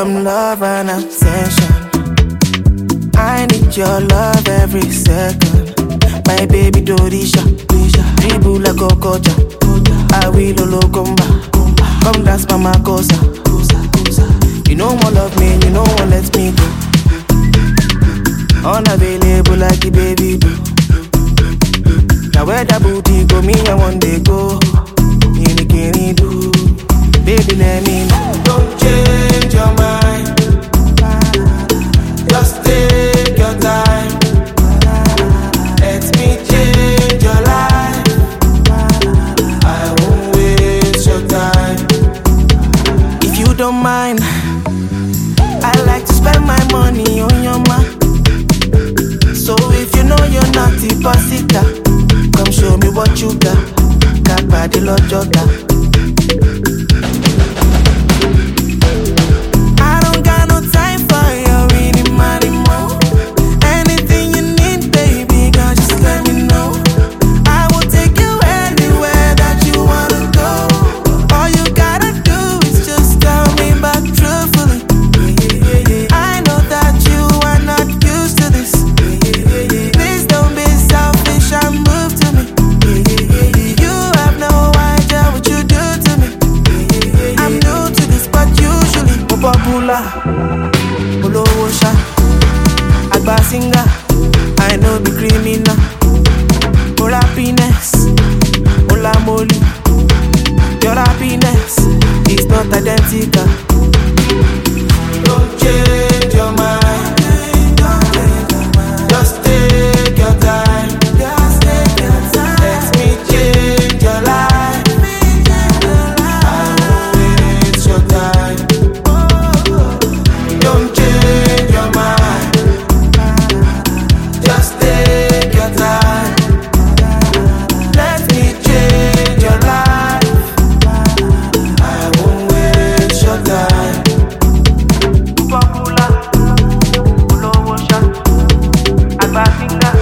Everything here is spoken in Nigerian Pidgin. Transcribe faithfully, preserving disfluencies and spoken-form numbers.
some love and attention. I need your love every second. My baby Dorisha, dribble like a coach. I will locomba. Come dance mama cosa. You know more love me, you know one let me go. Unavailable like a baby boo. Now where that booty go, me I one day go. In the candy do, baby let me know. Don't change your mind. Just take your time. Let me change your life. I won't waste your time. If you don't mind, I like to spend my money on your ma. So if you know you're not the pasita, come show me what you got. Got body lo jota. I don't got no time for your really money more. Anything you need, baby, girl, just let me know. I will take you anywhere that you wanna go. All you gotta do is just tell me back truthfully. I know that you are not used to this. Please don't be selfish and move to me. You have no idea what you do to me. I'm new to this, but usually I'm popular. Olowo sha, agba singer. I know be criminal. For happiness, ola molu. Your happiness is not identical. Don't change your mind. Just take your time. Let me change your life. I won't waste your time. Don't change your mind. Just take your time. Let me change your life. I won't waste your time. Popular, Olowo sha, agba singer.